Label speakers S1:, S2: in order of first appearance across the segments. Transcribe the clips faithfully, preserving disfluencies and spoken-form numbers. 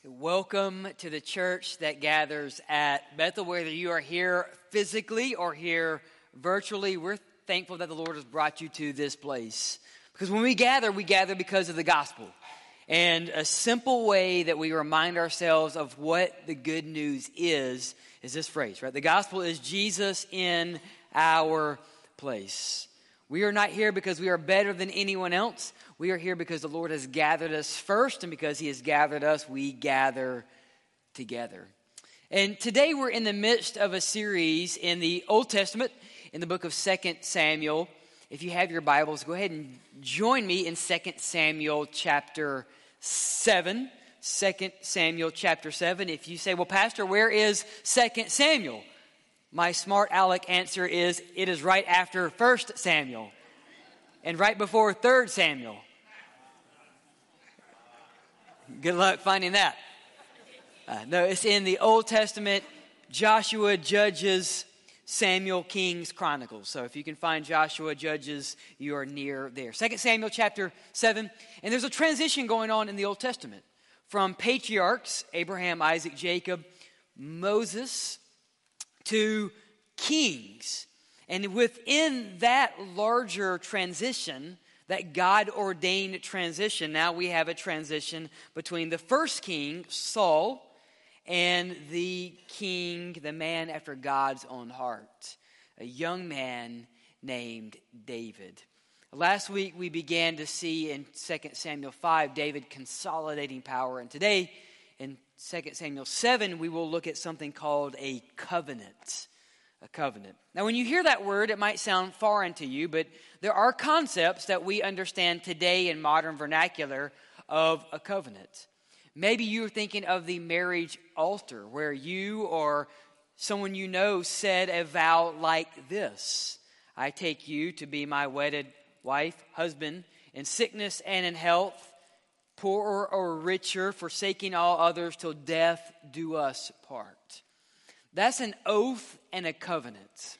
S1: Welcome to the church that gathers at Bethel. Whether you are here physically or here virtually, we're thankful that the Lord has brought you to this place. Because when we gather, we gather because of the gospel. And a simple way that we remind ourselves of what the good news is, is this phrase, right? The gospel is Jesus in our place. We are not here because we are better than anyone else. We are here because the Lord has gathered us first, and because He has gathered us, we gather together. And today we're in the midst of a series in the Old Testament, in the book of Second Samuel. If you have your Bibles, go ahead and join me in Second Samuel chapter seven. Second Samuel chapter seven. If you say, well, Pastor, where is Second Samuel? My smart aleck answer is, it is right after First Samuel and right before Third Samuel. Good luck finding that. Uh, no, it's in the Old Testament, Joshua, Judges, Samuel, Kings, Chronicles. So if you can find Joshua, Judges, you are near there. Second Samuel chapter seven. And there's a transition going on in the Old Testament from patriarchs, Abraham, Isaac, Jacob, Moses, to kings. And within that larger transition, that God-ordained transition, now we have a transition between the first king, Saul, and the king, the man after God's own heart, a young man named David. Last week we began to see in Second Samuel five, David consolidating power. And today in Second Samuel seven, we will look at something called a covenant. A covenant. Now, when you hear that word, it might sound foreign to you, but there are concepts that we understand today in modern vernacular of a covenant. Maybe you're thinking of the marriage altar, where you or someone you know said a vow like this: I take you to be my wedded wife, husband, in sickness and in health, poorer or richer, forsaking all others till death do us part. That's an oath and a covenant.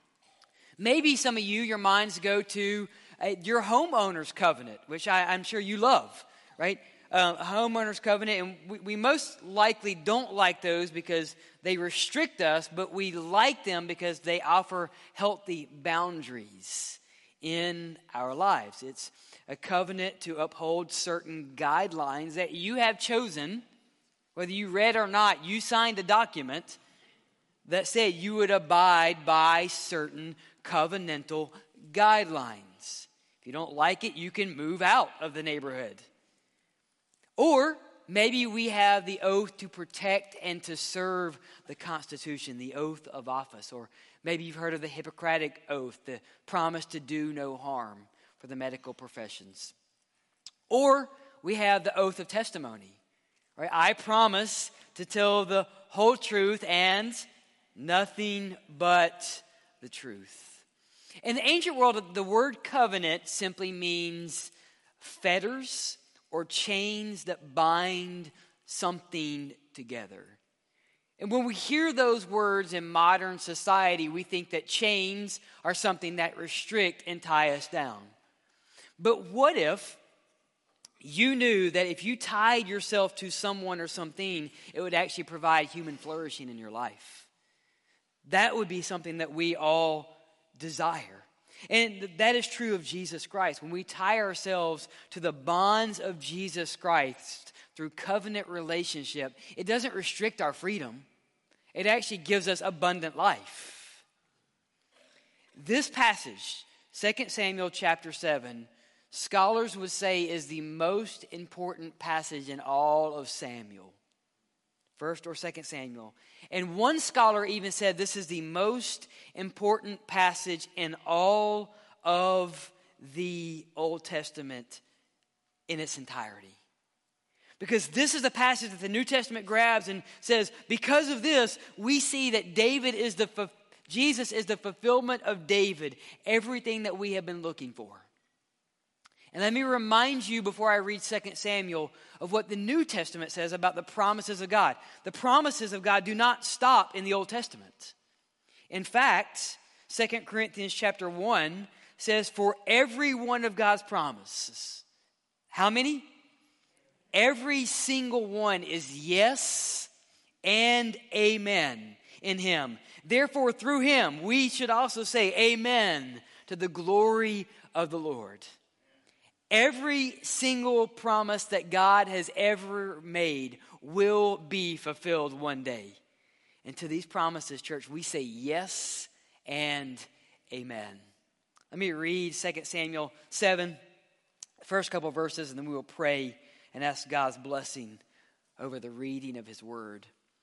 S1: Maybe some of you, your minds go to uh, your homeowner's covenant, which I, I'm sure you love, right? Uh, a homeowner's covenant, and we, we most likely don't like those because they restrict us, but we like them because they offer healthy boundaries in our lives. It's a covenant to uphold certain guidelines that you have chosen. Whether you read or not, you signed a document that said you would abide by certain covenantal guidelines. If you don't like it, you can move out of the neighborhood. Or maybe we have the oath to protect and to serve the Constitution, the oath of office. Or maybe you've heard of the Hippocratic Oath, the promise to do no harm for the medical professions. Or we have the oath of testimony. Right? I promise to tell the whole truth and nothing but the truth. In the ancient world, the word covenant simply means fetters or chains that bind something together. And when we hear those words in modern society, we think that chains are something that restrict and tie us down. But what if you knew that if you tied yourself to someone or something, it would actually provide human flourishing in your life? That would be something that we all desire. And that is true of Jesus Christ. When we tie ourselves to the bonds of Jesus Christ through covenant relationship, it doesn't restrict our freedom. It actually gives us abundant life. This passage, Second Samuel chapter seven, scholars would say is the most important passage in all of Samuel. First or Second Samuel. And one scholar even said this is the most important passage in all of the Old Testament in its entirety. Because this is the passage that the New Testament grabs and says, because of this, we see that David is the Jesus is the fulfillment of David, everything that we have been looking for. And let me remind you before I read Second Samuel of what the New Testament says about the promises of God. The promises of God do not stop in the Old Testament. In fact, Second Corinthians chapter one says, for every one of God's promises. How many? Every single one is yes and amen in him. Therefore, through him, we should also say amen to the glory of the Lord. Every single promise that God has ever made will be fulfilled one day. And to these promises, church, we say yes and amen. Let me read Second Samuel seven, the first couple of verses, and then we will pray and ask God's blessing over the reading of his word.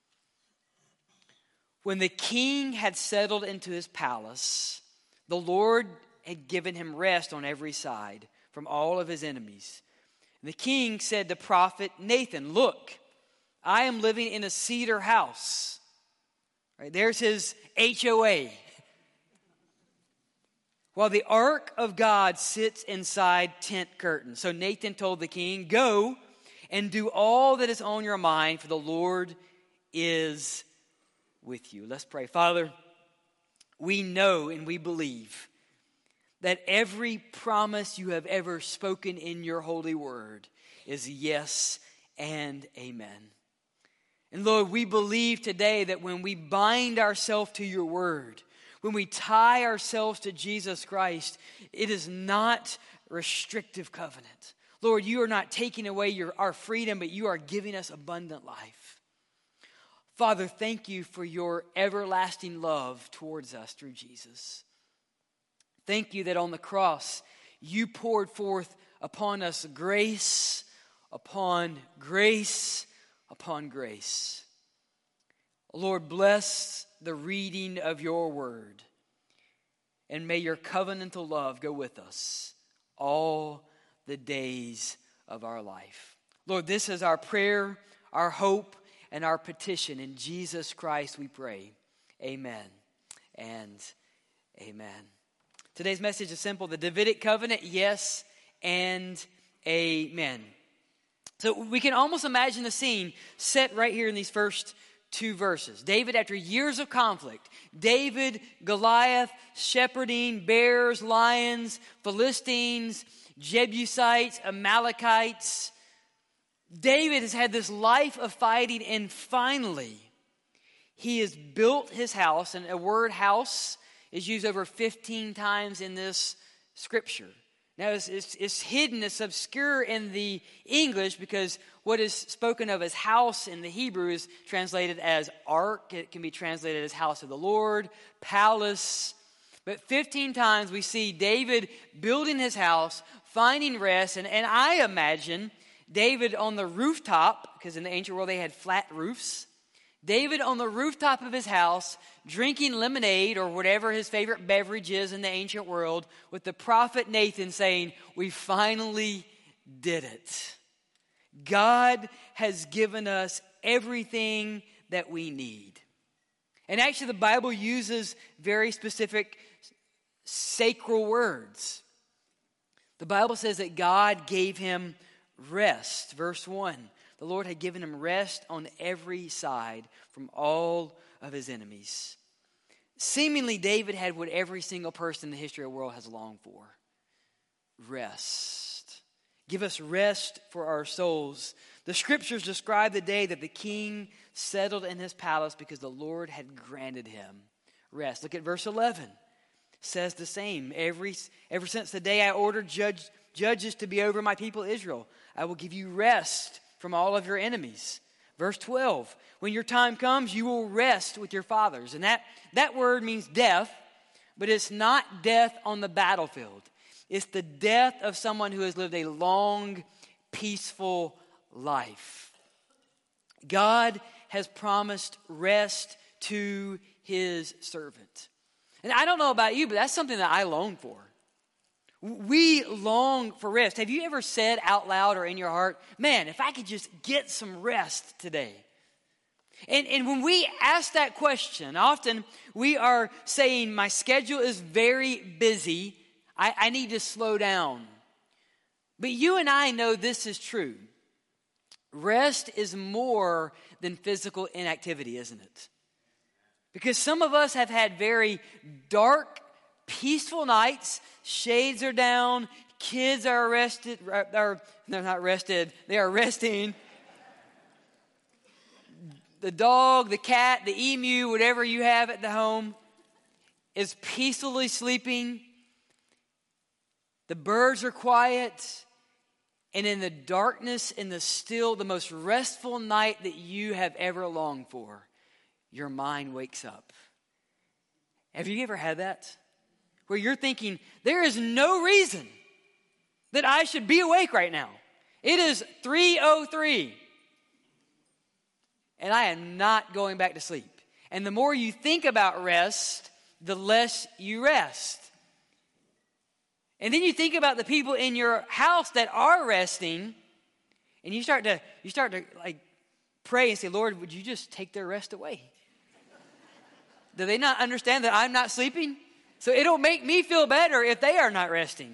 S1: When the king had settled into his palace, the Lord had given him rest on every side from all of his enemies. And the king said to prophet Nathan, "Look, I am living in a cedar house." Right, there's his H O A. While the ark of God sits inside tent curtains. So Nathan told the king, "Go and do all that is on your mind, for the Lord is with you." Let's pray. Father, we know and we believe that every promise you have ever spoken in your holy word is yes and amen. And Lord, we believe today that when we bind ourselves to your word, when we tie ourselves to Jesus Christ, it is not restrictive covenant. Lord, you are not taking away your, our freedom, but you are giving us abundant life. Father, thank you for your everlasting love towards us through Jesus. Thank you that on the cross, you poured forth upon us grace upon grace upon grace. Lord, bless the reading of your word, and may your covenantal love go with us all the days of our life. Lord, this is our prayer, our hope, and our petition. In Jesus Christ we pray. Amen and amen. Today's message is simple. The Davidic covenant, yes and amen. So we can almost imagine the scene set right here in these first two verses. David, after years of conflict, David, Goliath, shepherding, bears, lions, Philistines, Jebusites, Amalekites. David has had this life of fighting, and finally, he has built his house. And a word house is used over fifteen times in this scripture. Now, it's, it's, it's hidden, it's obscure in the English because what is spoken of as house in the Hebrew is translated as ark. It can be translated as house of the Lord, palace. But fifteen times we see David building his house, finding rest. And, and I imagine David on the rooftop, because in the ancient world they had flat roofs. David on the rooftop of his house, drinking lemonade or whatever his favorite beverage is in the ancient world, with the prophet Nathan saying, "We finally did it. God has given us everything that we need." And actually the Bible uses very specific sacral words. The Bible says that God gave him rest. Verse one. The Lord had given him rest on every side from all of his enemies. Seemingly, David had what every single person in the history of the world has longed for. Rest. Give us rest for our souls. The scriptures describe the day that the king settled in his palace because the Lord had granted him rest. Look at verse eleven. It says the same. Every, ever since the day I ordered judge, judges to be over my people Israel, I will give you rest from all of your enemies. Verse twelve, when your time comes, you will rest with your fathers. And that, that word means death, but it's not death on the battlefield. It's the death of someone who has lived a long, peaceful life. God has promised rest to his servant. And I don't know about you, but that's something that I long for. We long for rest. Have you ever said out loud or in your heart, "Man, if I could just get some rest today"? And, and when we ask that question, often we are saying, "My schedule is very busy. I, I need to slow down." But you and I know this is true. Rest is more than physical inactivity, isn't it? Because some of us have had very dark, peaceful nights, shades are down, Kids are arrested, or they're not arrested, they are resting. The dog, the cat, the emu, whatever you have at the home is peacefully sleeping. The birds are quiet. And in the darkness, in the still, the most restful night that you have ever longed for, your mind wakes up. Have you ever had that? Where you're thinking, there is no reason that I should be awake right now. It is three oh three. And I am not going back to sleep. And the more you think about rest, the less you rest. And then you think about the people in your house that are resting, and you start to you start to like pray and say, Lord, would you just take their rest away? Do they not understand that I'm not sleeping? So it'll make me feel better if they are not resting.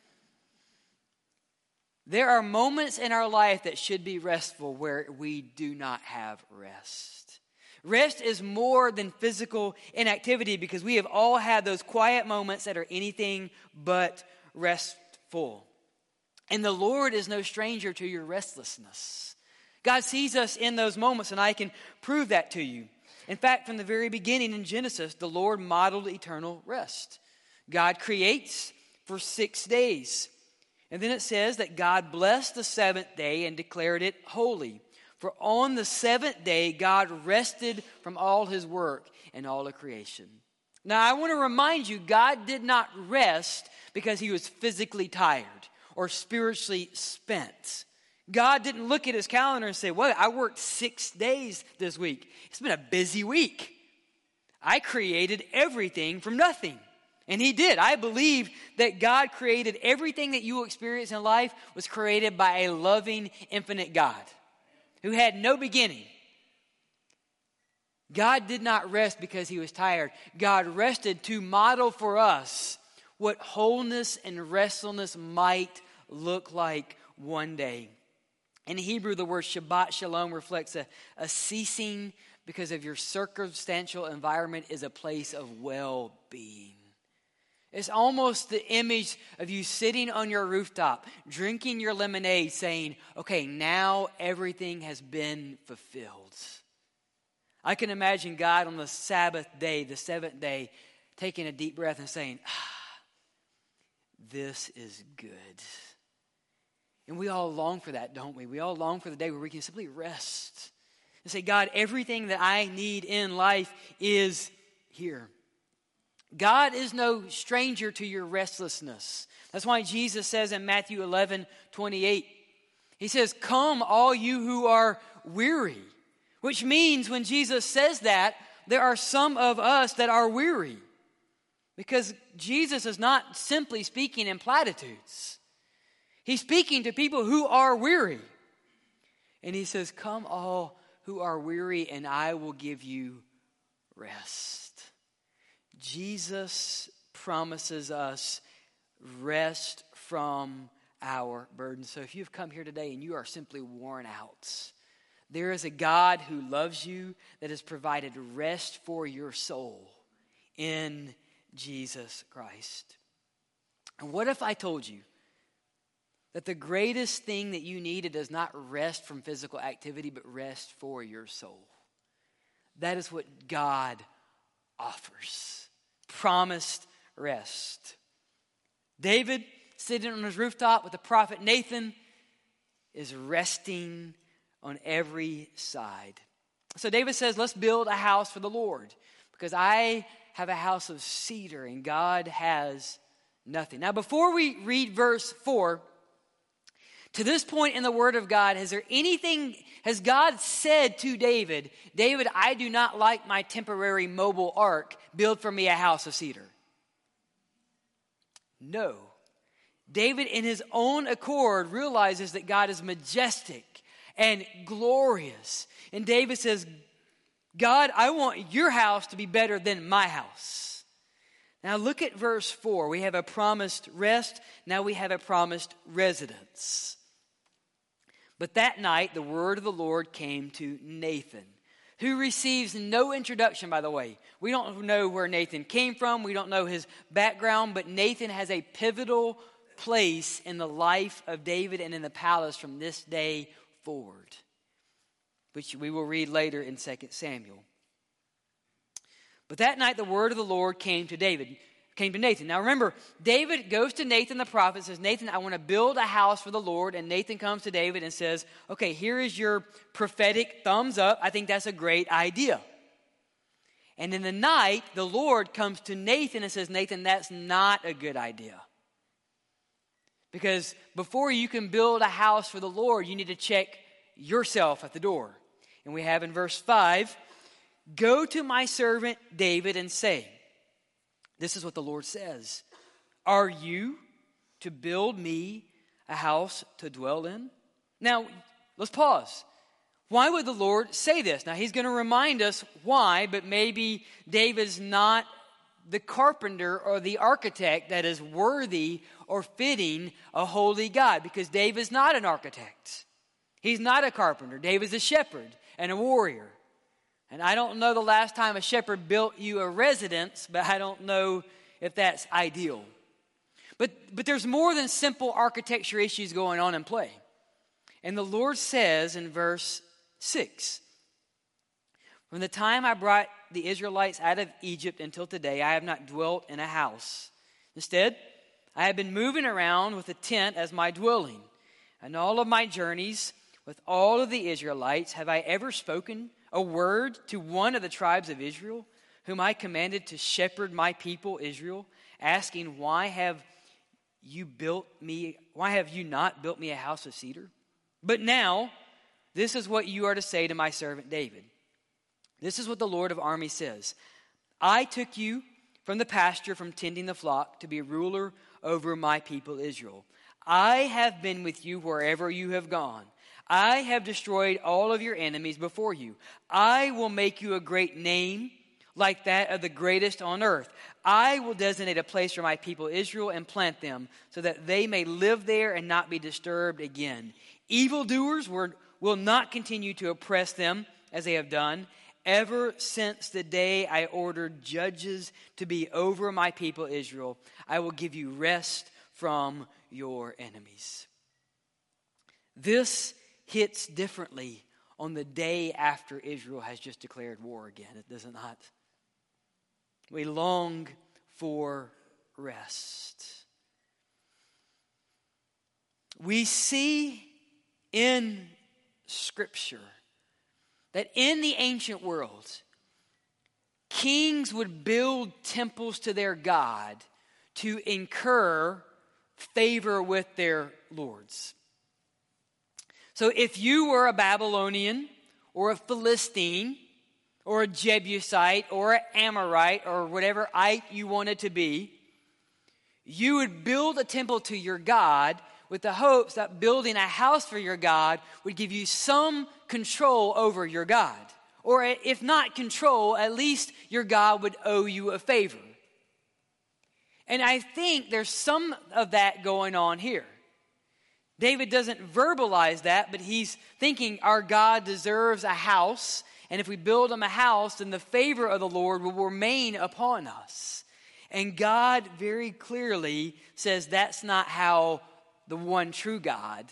S1: There are moments in our life that should be restful where we do not have rest. Rest is more than physical inactivity because we have all had those quiet moments that are anything but restful. And the Lord is no stranger to your restlessness. God sees us in those moments, and I can prove that to you. In fact, from the very beginning in Genesis, the Lord modeled eternal rest. God creates for six days. And then it says that God blessed the seventh day and declared it holy. For on the seventh day, God rested from all his work and all of creation. Now, I want to remind you, God did not rest because he was physically tired or spiritually spent. God didn't look at his calendar and say, well, I worked six days this week. It's been a busy week. I created everything from nothing. And he did. I believe that God created everything that you will experience in life was created by a loving, infinite God who had no beginning. God did not rest because he was tired. God rested to model for us what wholeness and restfulness might look like one day. In Hebrew, the word Shabbat Shalom reflects a, a ceasing because of your circumstantial environment is a place of well-being. It's almost the image of you sitting on your rooftop, drinking your lemonade, saying, okay, now everything has been fulfilled. I can imagine God on the Sabbath day, the seventh day, taking a deep breath and saying, ah, this is good. And we all long for that, don't we? We all long for the day where we can simply rest and say, God, everything that I need in life is here. God is no stranger to your restlessness. That's why Jesus says in Matthew eleven twenty-eight, he says, come all you who are weary. Which means when Jesus says that, there are some of us that are weary. Because Jesus is not simply speaking in platitudes. He's speaking to people who are weary. And he says, come all who are weary and I will give you rest. Jesus promises us rest from our burdens. So if you've come here today and you are simply worn out, there is a God who loves you that has provided rest for your soul in Jesus Christ. And what if I told you that the greatest thing that you needed is not rest from physical activity, but rest for your soul? That is what God offers. Promised rest. David, sitting on his rooftop with the prophet Nathan, is resting on every side. So David says, let's build a house for the Lord, because I have a house of cedar and God has nothing. Now, before we read verse four, to this point in the Word of God, has there anything, has God said to David, David, I do not like my temporary mobile ark. Build for me a house of cedar? No. David, in his own accord, realizes that God is majestic and glorious. And David says, God, I want your house to be better than my house. Now look at verse four. We have a promised rest. Now we have a promised residence. But that night, the word of the Lord came to Nathan, who receives no introduction, by the way. We don't know where Nathan came from. We don't know his background, but Nathan has a pivotal place in the life of David and in the palace from this day forward, which we will read later in Second Samuel. But that night the word of the Lord came to David, came to Nathan. Now remember, David goes to Nathan the prophet and says, Nathan, I want to build a house for the Lord. And Nathan comes to David and says, okay, here is your prophetic thumbs up. I think that's a great idea. And in the night, the Lord comes to Nathan and says, Nathan, that's not a good idea. Because before you can build a house for the Lord, you need to check yourself at the door. And we have in verse five, go to my servant David and say, this is what the Lord says. Are you to build me a house to dwell in? Now, let's pause. Why would the Lord say this? Now, he's going to remind us why, but maybe David's not the carpenter or the architect that is worthy or fitting a holy God, because David's not an architect. He's not a carpenter. David's a shepherd and a warrior. And I don't know the last time a shepherd built you a residence, but I don't know if that's ideal. But, but there's more than simple architecture issues going on in play. And the Lord says in verse six, from the time I brought the Israelites out of Egypt until today, I have not dwelt in a house. Instead, I have been moving around with a tent as my dwelling. And all of my journeys with all of the Israelites, have I ever spoken a word to one of the tribes of Israel, whom I commanded to shepherd my people Israel, asking, why have you built me, why have you not built me a house of cedar? But now, this is what you are to say to my servant David. This is what the Lord of armies says. I took you from the pasture, from tending the flock, to be ruler over my people Israel. I have been with you wherever you have gone. I have destroyed all of your enemies before you. I will make you a great name like that of the greatest on earth. I will designate a place for my people Israel and plant them so that they may live there and not be disturbed again. Evildoers were, will not continue to oppress them as they have done ever since the day I ordered judges to be over my people Israel. I will give you rest from your enemies. This hits differently on the day after Israel has just declared war again, does it not? We long for rest. We see in Scripture that in the ancient world, kings would build temples to their God to incur favor with their lords. So if you were a Babylonian or a Philistine or a Jebusite or an Amorite or whatever ite you wanted to be, you would build a temple to your God with the hopes that building a house for your God would give you some control over your God. Or if not control, at least your God would owe you a favor. And I think there's some of that going on here. David doesn't verbalize that, but he's thinking our God deserves a house, and if we build him a house, then the favor of the Lord will remain upon us. And God very clearly says that's not how the one true God,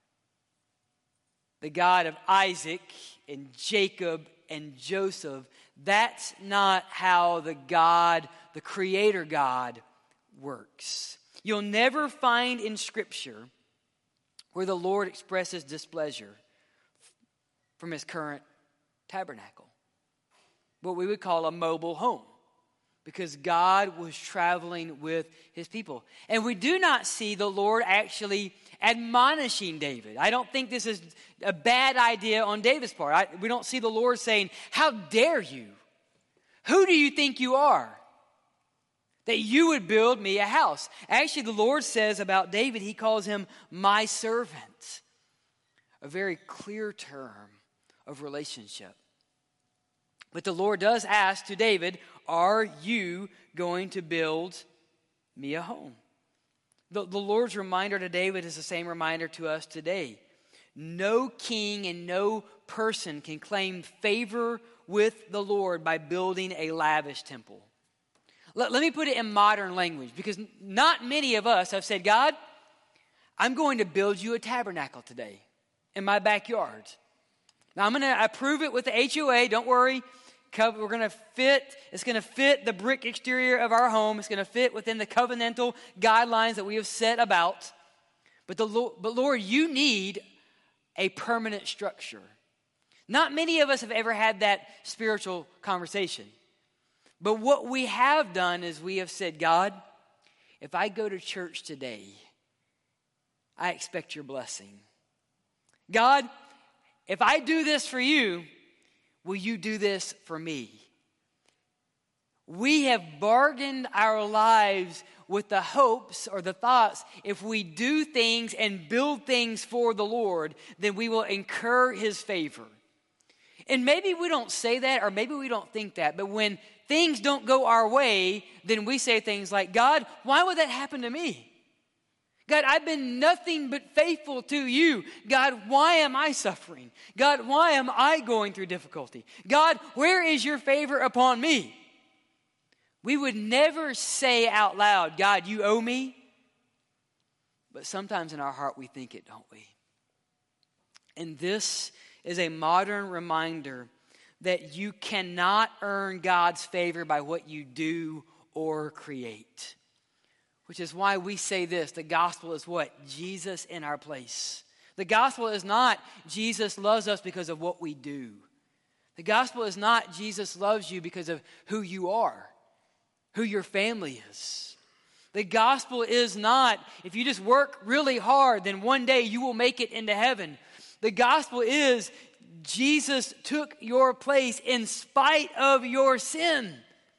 S1: the God of Isaac and Jacob and Joseph, that's not how the God, the Creator God, works. You'll never find in Scripture where the Lord expresses displeasure from his current tabernacle, what we would call a mobile home, because God was traveling with his people. And we do not see the Lord actually admonishing David. I don't think this is a bad idea on David's part. I, we don't see the Lord saying, how dare you? Who do you think you are that you would build me a house? Actually, the Lord says about David, he calls him my servant. A very clear term of relationship. But the Lord does ask to David, are you going to build me a home? The, the Lord's reminder to David is the same reminder to us today. No king and no person can claim favor with the Lord by building a lavish temple. Let, let me put it in modern language, because not many of us have said, God, I'm going to build you a tabernacle today in my backyard. Now, I'm going to approve it with the H O A. Don't worry. We're going to fit, it's going to fit the brick exterior of our home. It's going to fit within the covenantal guidelines that we have set about. But, the, but Lord, you need a permanent structure. Not many of us have ever had that spiritual conversation. But what we have done is we have said, God, if I go to church today, I expect your blessing. God, if I do this for you, will you do this for me? We have bargained our lives with the hopes or the thoughts, if we do things and build things for the Lord, then we will incur his favor. And maybe we don't say that, or maybe we don't think that, but when things don't go our way, then we say things like, God, why would that happen to me? God, I've been nothing but faithful to you. God, why am I suffering? God, why am I going through difficulty? God, where is your favor upon me? We would never say out loud, God, you owe me. But sometimes in our heart we think it, don't we? And this is a modern reminder that you cannot earn God's favor by what you do or create. Which is why we say this, the gospel is what? Jesus in our place. The gospel is not Jesus loves us because of what we do. The gospel is not Jesus loves you because of who you are, who your family is. The gospel is not if you just work really hard, then one day you will make it into heaven. The gospel is Jesus took your place in spite of your sin.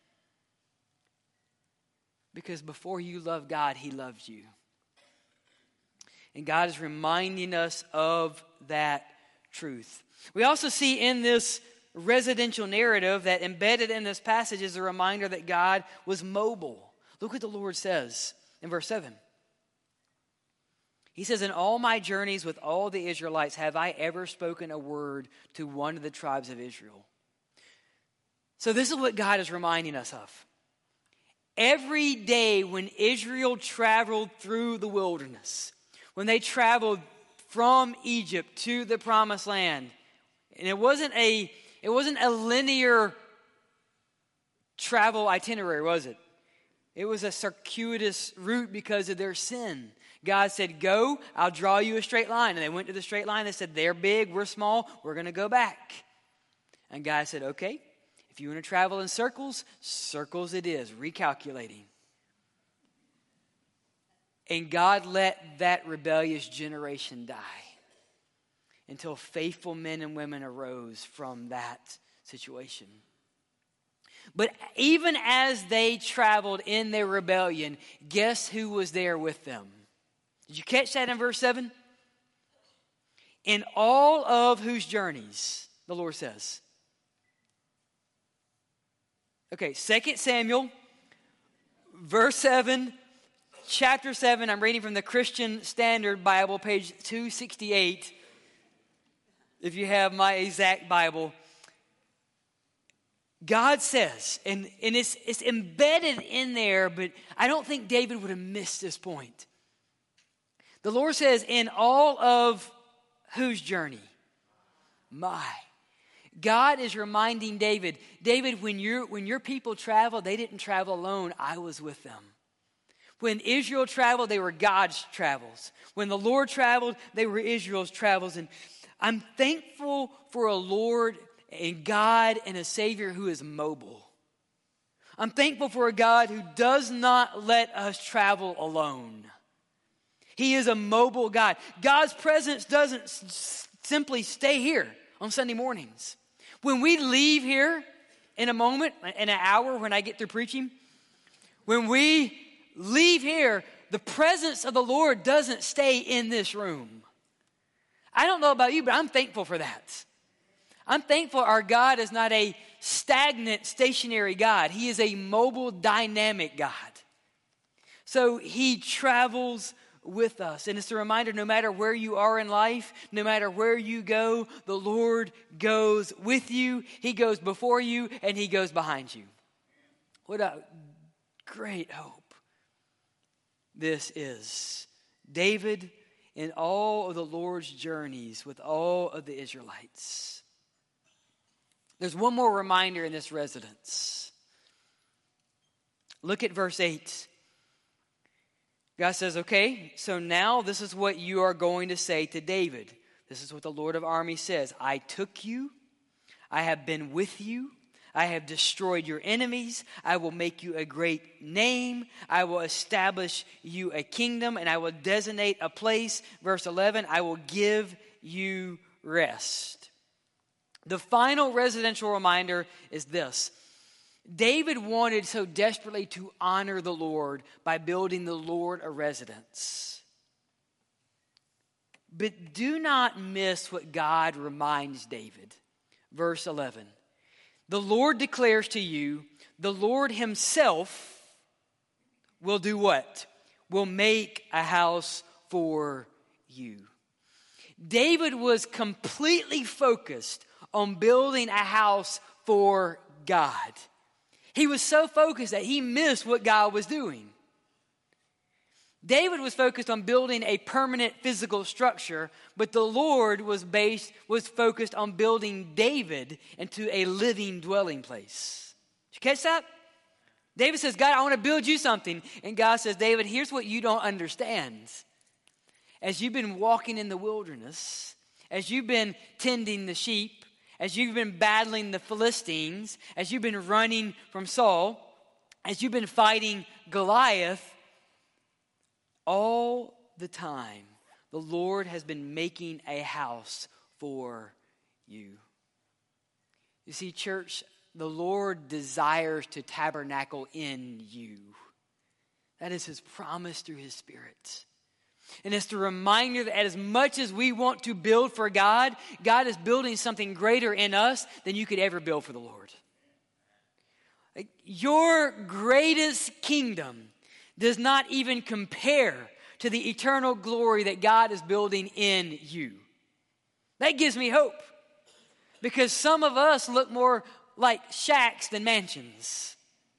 S1: Because before you loved God, he loved you. And God is reminding us of that truth. We also see in this residential narrative that embedded in this passage is a reminder that God was mobile. Look what the Lord says in verse seven. He says, in all my journeys with all the Israelites, have I ever spoken a word to one of the tribes of Israel? So this is what God is reminding us of. Every day when Israel traveled through the wilderness, when they traveled from Egypt to the promised land, and it wasn't a, it wasn't a linear travel itinerary, was it? It was a circuitous route because of their sin. God said, go, I'll draw you a straight line. And they went to the straight line. They said, they're big, we're small, we're going to go back. And God said, okay, if you want to travel in circles, circles it is, recalculating. And God let that rebellious generation die until faithful men and women arose from that situation. But even as they traveled in their rebellion, guess who was there with them? Did you catch that in verse seven? In all of whose journeys, the Lord says. Okay, Second Samuel, verse seven, chapter seven. I'm reading from the Christian Standard Bible, page two sixty-eight. If you have my exact Bible. God says, and, and it's, it's embedded in there, but I don't think David would have missed this point. The Lord says, in all of whose journey? My. God is reminding David, David, when, you when your people traveled, they didn't travel alone. I was with them. When Israel traveled, they were God's travels. When the Lord traveled, they were Israel's travels. And I'm thankful for a Lord and God and a Savior who is mobile. I'm thankful for a God who does not let us travel alone. He is a mobile God. God's presence doesn't s- simply stay here on Sunday mornings. When we leave here in a moment, in an hour when I get through preaching, when we leave here, the presence of the Lord doesn't stay in this room. I don't know about you, but I'm thankful for that. I'm thankful our God is not a stagnant, stationary God. He is a mobile, dynamic God. So he travels with us. And it's a reminder, no matter where you are in life, no matter where you go, the Lord goes with you. He goes before you, and he goes behind you. What a great hope this is. David in all of the Lord's journeys with all of the Israelites. There's one more reminder in this residence. Look at verse eight. God says, okay, so now this is what you are going to say to David. This is what the Lord of armies says. I took you. I have been with you. I have destroyed your enemies. I will make you a great name. I will establish you a kingdom, and I will designate a place. Verse eleven, I will give you rest. The final residential reminder is this. David wanted so desperately to honor the Lord by building the Lord a residence. But do not miss what God reminds David. Verse eleven. The Lord declares to you, the Lord himself will do what? Will make a house for you. David was completely focused on building a house for God. He was so focused that he missed what God was doing. David was focused on building a permanent physical structure, but the Lord was based was focused on building David into a living dwelling place. Did you catch that? David says, God, I want to build you something. And God says, David, here's what you don't understand. As you've been walking in the wilderness, as you've been tending the sheep, as you've been battling the Philistines, as you've been running from Saul, as you've been fighting Goliath, all the time, the Lord has been making a house for you. You see, church, the Lord desires to tabernacle in you. That is his promise through his Spirit. And it's the reminder that as much as we want to build for God, God is building something greater in us than you could ever build for the Lord. Like, your greatest kingdom does not even compare to the eternal glory that God is building in you. That gives me hope. Because some of us look more like shacks than mansions.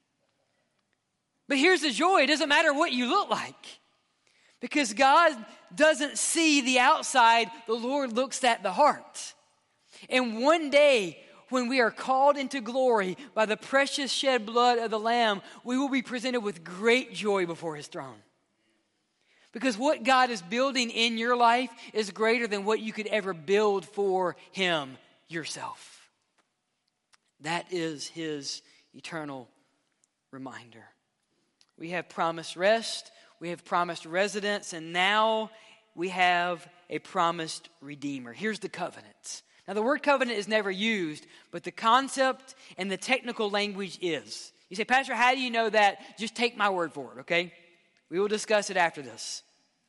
S1: But here's the joy. It doesn't matter what you look like. Because God doesn't see the outside, the Lord looks at the heart. And one day, when we are called into glory by the precious shed blood of the Lamb, we will be presented with great joy before his throne. Because what God is building in your life is greater than what you could ever build for him yourself. That is his eternal reminder. We have promised rest. We have promised residence, and now we have a promised Redeemer. Here's the covenant. Now, the word covenant is never used, but the concept and the technical language is. You say, Pastor, how do you know that? Just take my word for it, okay? We will discuss it after this.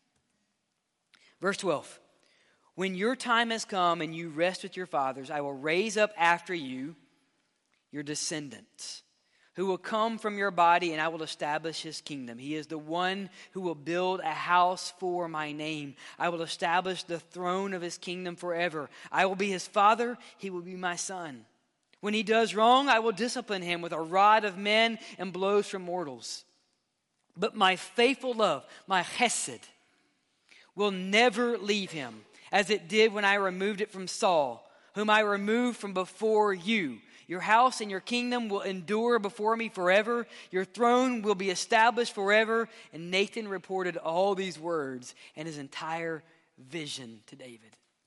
S1: Verse twelve. When your time has come and you rest with your fathers, I will raise up after you your descendants, who will come from your body, and I will establish his kingdom. He is the one who will build a house for my name. I will establish the throne of his kingdom forever. I will be his father. He will be my son. When he does wrong, I will discipline him with a rod of men and blows from mortals. But my faithful love, my chesed, will never leave him, as it did when I removed it from Saul, whom I removed from before you. Your house and your kingdom will endure before me forever. Your throne will be established forever. And Nathan reported all these words and his entire vision to David.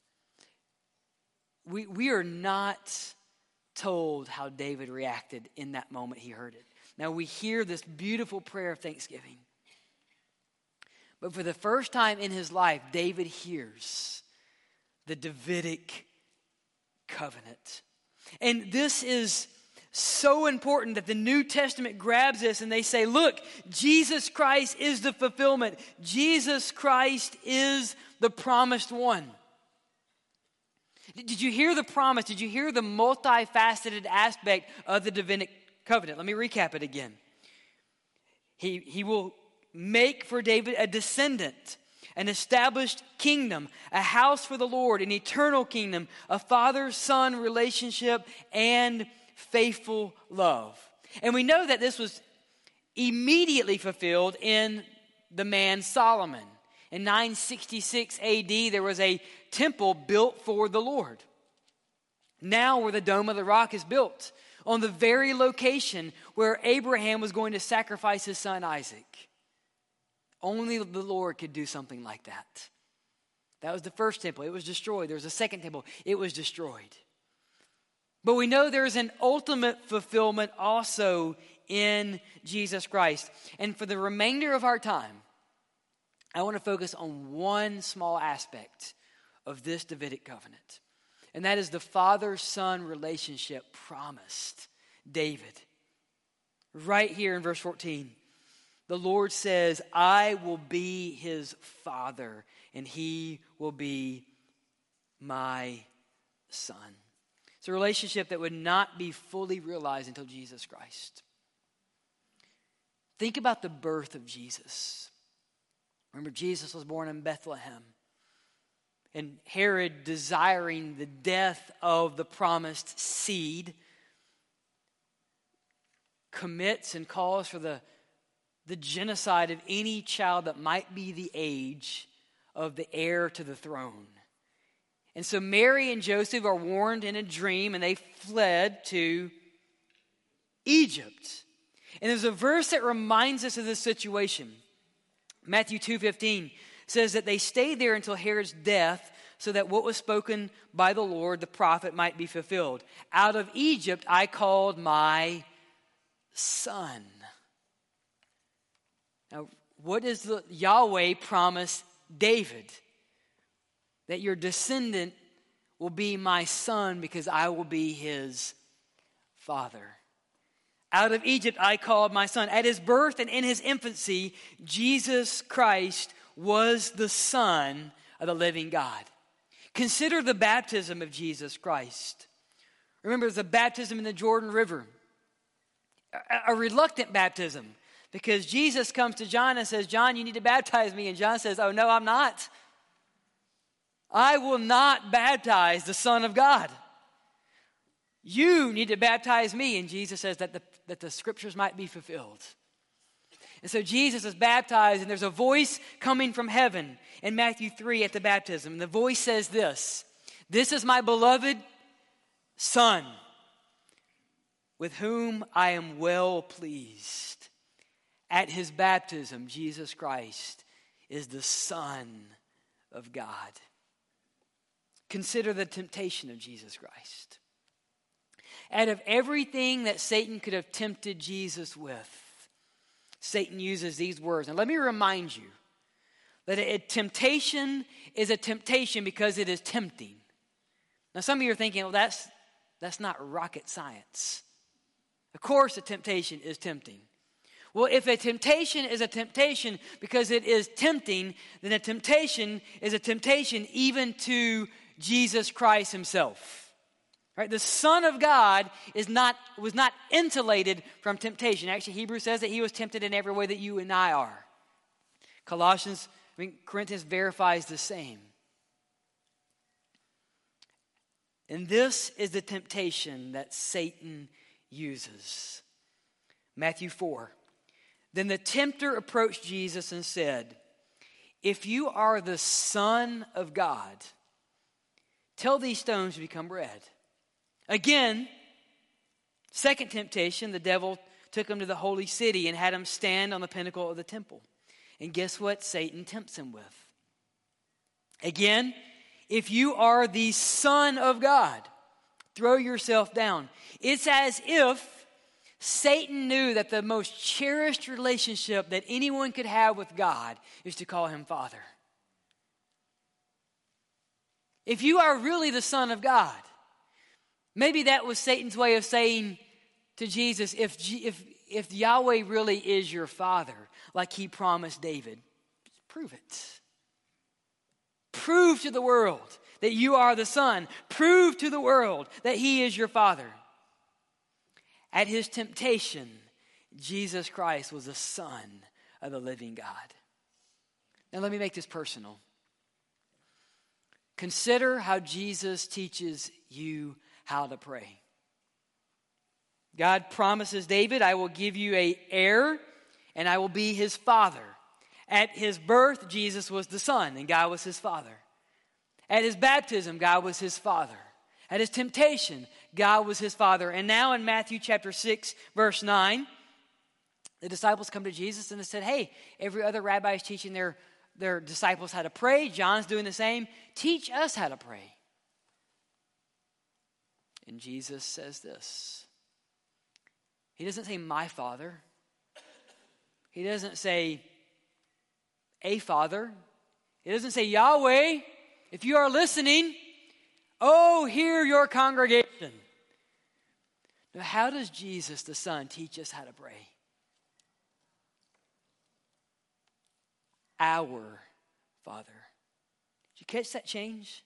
S1: We, we are not told how David reacted in that moment he heard it. Now we hear this beautiful prayer of thanksgiving. But for the first time in his life, David hears the Davidic covenant. And this is so important that the New Testament grabs this and they say, look, Jesus Christ is the fulfillment. Jesus Christ is the promised one. Did you hear the promise? Did you hear the multifaceted aspect of the Davidic covenant? Let me recap it again. He, he will make for David a descendant, an established kingdom, a house for the Lord, an eternal kingdom, a father-son relationship, and faithful love. And we know that this was immediately fulfilled in the man Solomon. In nine sixty-six A D, there was a temple built for the Lord. Now where the Dome of the Rock is built, on the very location where Abraham was going to sacrifice his son Isaac. Only the Lord could do something like that. That was the first temple. It was destroyed. There was a second temple. It was destroyed. But we know there's an ultimate fulfillment also in Jesus Christ. And for the remainder of our time, I want to focus on one small aspect of this Davidic covenant. And that is the father-son relationship promised David. Right here in verse fourteen, the Lord says, I will be his father, and he will be my son. It's a relationship that would not be fully realized until Jesus Christ. Think about the birth of Jesus. Remember, Jesus was born in Bethlehem. And Herod, desiring the death of the promised seed, commits and calls for the, the genocide of any child that might be the age of the heir to the throne. And so Mary and Joseph are warned in a dream, and they fled to Egypt. And there's a verse that reminds us of this situation. Matthew two fifteen says that they stayed there until Herod's death, so that what was spoken by the Lord, the prophet, might be fulfilled. Out of Egypt I called my son. Now, what does the Yahweh promise David? That your descendant will be my son because I will be his father. Out of Egypt I called my son. At his birth and in his infancy, Jesus Christ was the Son of the living God. Consider the baptism of Jesus Christ. Remember, there's a baptism in the Jordan River. A, a reluctant baptism. Because Jesus comes to John and says, John, you need to baptize me. And John says, oh, no, I'm not. I will not baptize the Son of God. You need to baptize me. And Jesus says that the, that the scriptures might be fulfilled. And so Jesus is baptized, and there's a voice coming from heaven in Matthew three at the baptism. And the voice says this, this is my beloved Son, with whom I am well pleased. At his baptism, Jesus Christ is the Son of God. Consider the temptation of Jesus Christ. Out of everything that Satan could have tempted Jesus with, Satan uses these words. And let me remind you that a temptation is a temptation because it is tempting. Now some of you are thinking, well, that's, that's not rocket science. Of course a temptation is tempting. Well, if a temptation is a temptation because it is tempting, then a temptation is a temptation even to Jesus Christ himself. Right? The Son of God is not, was not insulated from temptation. Actually, Hebrews says that he was tempted in every way that you and I are. Colossians, I mean, Corinthians verifies the same. And this is the temptation that Satan uses. Matthew four. Then the tempter approached Jesus and said, if you are the Son of God, tell these stones to become bread. Again, second temptation, the devil took him to the holy city and had him stand on the pinnacle of the temple. And guess what Satan tempts him with? Again, if you are the Son of God, throw yourself down. It's as if Satan knew that the most cherished relationship that anyone could have with God is to call him Father. If you are really the Son of God, maybe that was Satan's way of saying to Jesus, if, if, if Yahweh really is your Father, like he promised David, prove it. Prove to the world that you are the Son. Prove to the world that he is your Father. At his temptation, Jesus Christ was the Son of the living God. Now let me make this personal. Consider how Jesus teaches you how to pray. God promises David, I will give you an heir and I will be his father. At his birth, Jesus was the Son, and God was his Father. At his baptism, God was his Father. At his temptation, God was his Father. And now in Matthew chapter six, verse nine, the disciples come to Jesus and they said, hey, every other rabbi is teaching their, their disciples how to pray. John's doing the same. Teach us how to pray. And Jesus says this. He doesn't say, my Father. He doesn't say, a Father. He doesn't say, Yahweh, if you are listening, oh, hear your congregation. Now, how does Jesus, the Son, teach us how to pray? Our Father. Did you catch that change?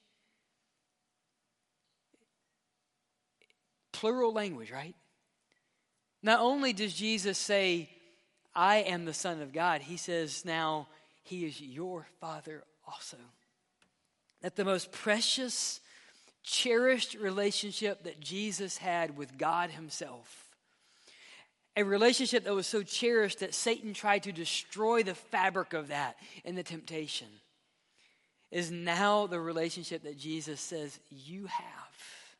S1: Plural language, right? Not only does Jesus say, I am the Son of God, he says now, he is your Father also. That the most precious, cherished relationship that Jesus had with God himself, a relationship that was so cherished that Satan tried to destroy the fabric of that in the temptation, is now the relationship that Jesus says you have.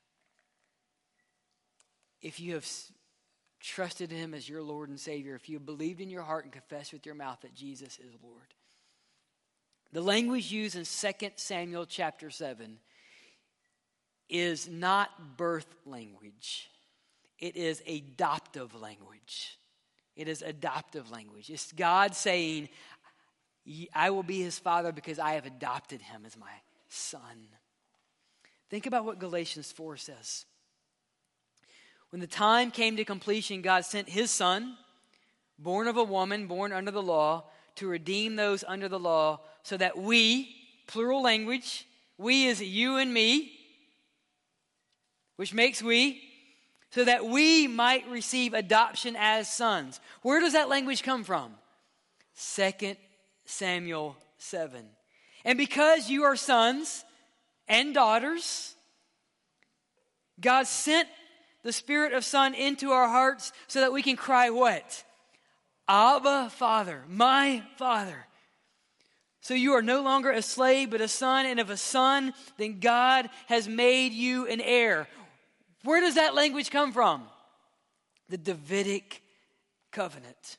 S1: If you have trusted him as your Lord and Savior, if you have believed in your heart and confessed with your mouth that Jesus is Lord. The language used in Second Samuel chapter seven is not birth language. It is adoptive language. It is adoptive language. It's God saying, I will be his father because I have adopted him as my son. Think about what Galatians four says. When the time came to completion, God sent his son, born of a woman, born under the law, to redeem those under the law, so that we, plural language, we is you and me, which makes we, so that we might receive adoption as sons. Where does that language come from? Second Samuel seven. And because you are sons and daughters, God sent the Spirit of Son into our hearts so that we can cry what? Abba, Father, my Father. So you are no longer a slave, but a son, and if a son, then God has made you an heir. Where does that language come from? The Davidic covenant.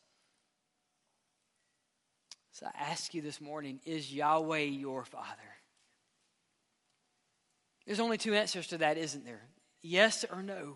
S1: So I ask you this morning, is Yahweh your Father? There's only two answers to that, isn't there? Yes or no.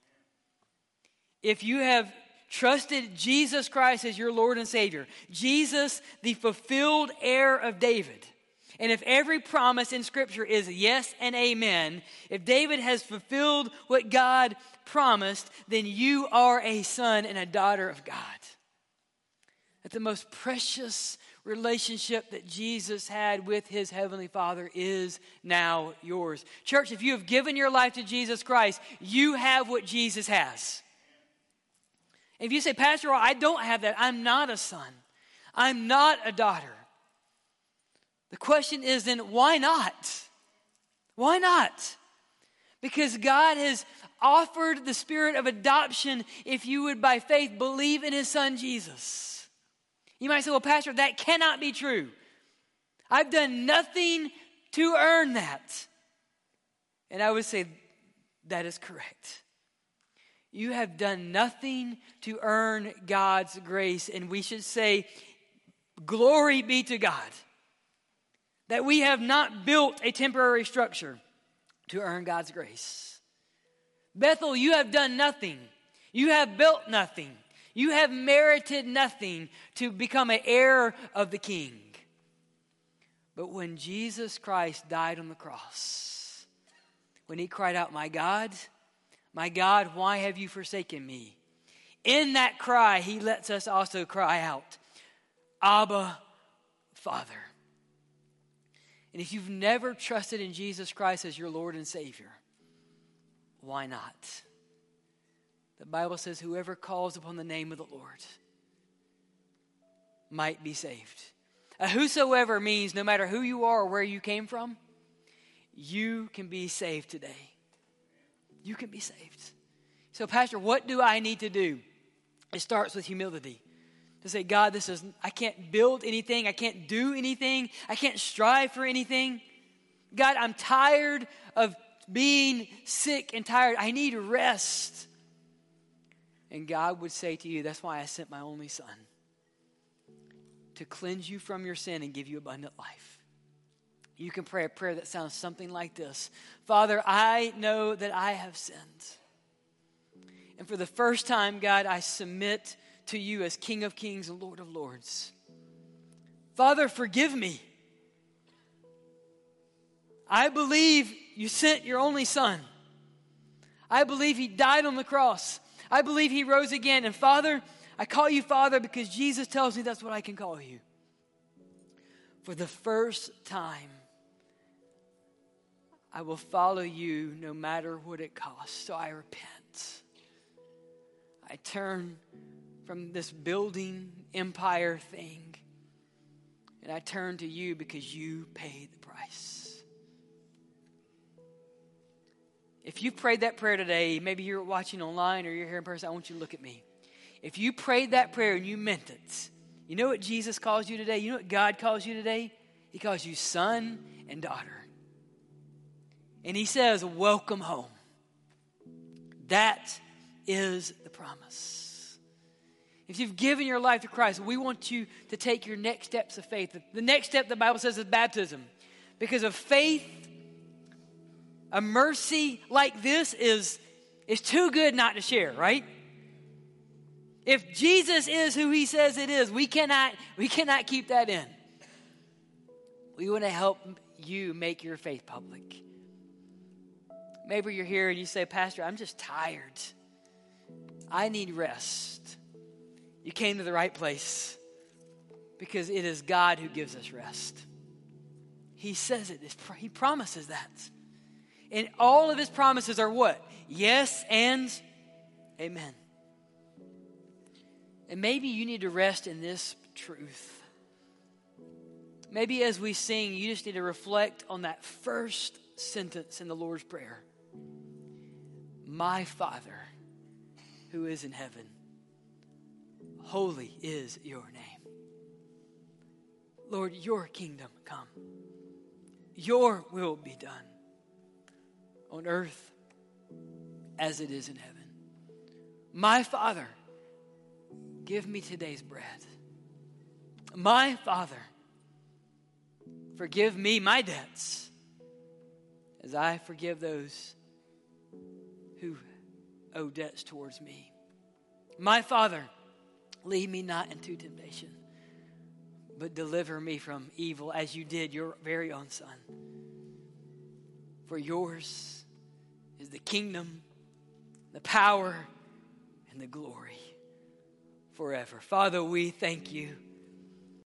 S1: If you have trusted Jesus Christ as your Lord and Savior, Jesus, the fulfilled heir of David, and if every promise in Scripture is yes and amen, if David has fulfilled what God promised, then you are a son and a daughter of God. That the most precious relationship that Jesus had with his heavenly Father is now yours. Church, if you have given your life to Jesus Christ, you have what Jesus has. If you say, Pastor, I don't have that, I'm not a son, I'm not a daughter. The question is then, why not? Why not? Because God has offered the spirit of adoption if you would by faith believe in his son Jesus. You might say, well, Pastor, that cannot be true. I've done nothing to earn that. And I would say, that is correct. You have done nothing to earn God's grace. And we should say, glory be to God, that we have not built a temporary structure to earn God's grace. Bethel, you have done nothing. You have built nothing. You have merited nothing to become an heir of the King. But when Jesus Christ died on the cross, when he cried out, my God, my God, why have you forsaken me? In that cry, he lets us also cry out, Abba, Father. And if you've never trusted in Jesus Christ as your Lord and Savior, why not? The Bible says whoever calls upon the name of the Lord might be saved. A whosoever means no matter who you are or where you came from, you can be saved today. You can be saved. So, Pastor, what do I need to do? It starts with humility. To say, God, this is, I can't build anything. I can't do anything. I can't strive for anything. God, I'm tired of being sick and tired. I need rest. And God would say to you, that's why I sent my only Son, to cleanse you from your sin and give you abundant life. You can pray a prayer that sounds something like this. Father, I know that I have sinned. And for the first time, God, I submit to you as King of Kings and Lord of Lords. Father, forgive me. I believe you sent your only Son. I believe he died on the cross. I believe he rose again. And Father, I call you Father because Jesus tells me that's what I can call you. For the first time, I will follow you no matter what it costs. So I repent. I turn from this building empire thing, and I turn to you because you paid the price. If you prayed that prayer today, maybe you're watching online or you're here in person, I want you to look at me. If you prayed that prayer and you meant it, you know what Jesus calls you today? You know what God calls you today? He calls you son and daughter. And he says, welcome home. That is the promise. If you've given your life to Christ, we want you to take your next steps of faith. The next step, the Bible says, is baptism. Because of faith, a mercy like this is, is too good not to share, right? If Jesus is who he says it is, we cannot, we cannot keep that in. We want to help you make your faith public. Maybe you're here and you say, Pastor, I'm just tired. I need rest. You came to the right place because it is God who gives us rest. He says it. He promises that. And all of his promises are what? Yes and amen. And maybe you need to rest in this truth. Maybe as we sing, you just need to reflect on that first sentence in the Lord's Prayer. My Father, who is in heaven, holy is your name. Lord, your kingdom come. Your will be done on earth as it is in heaven. My Father, give me today's bread. My Father, forgive me my debts as I forgive those who owe debts towards me. My Father, lead me not into temptation, but deliver me from evil as you did your very own Son. For yours is the kingdom, the power, and the glory forever. Father, we thank you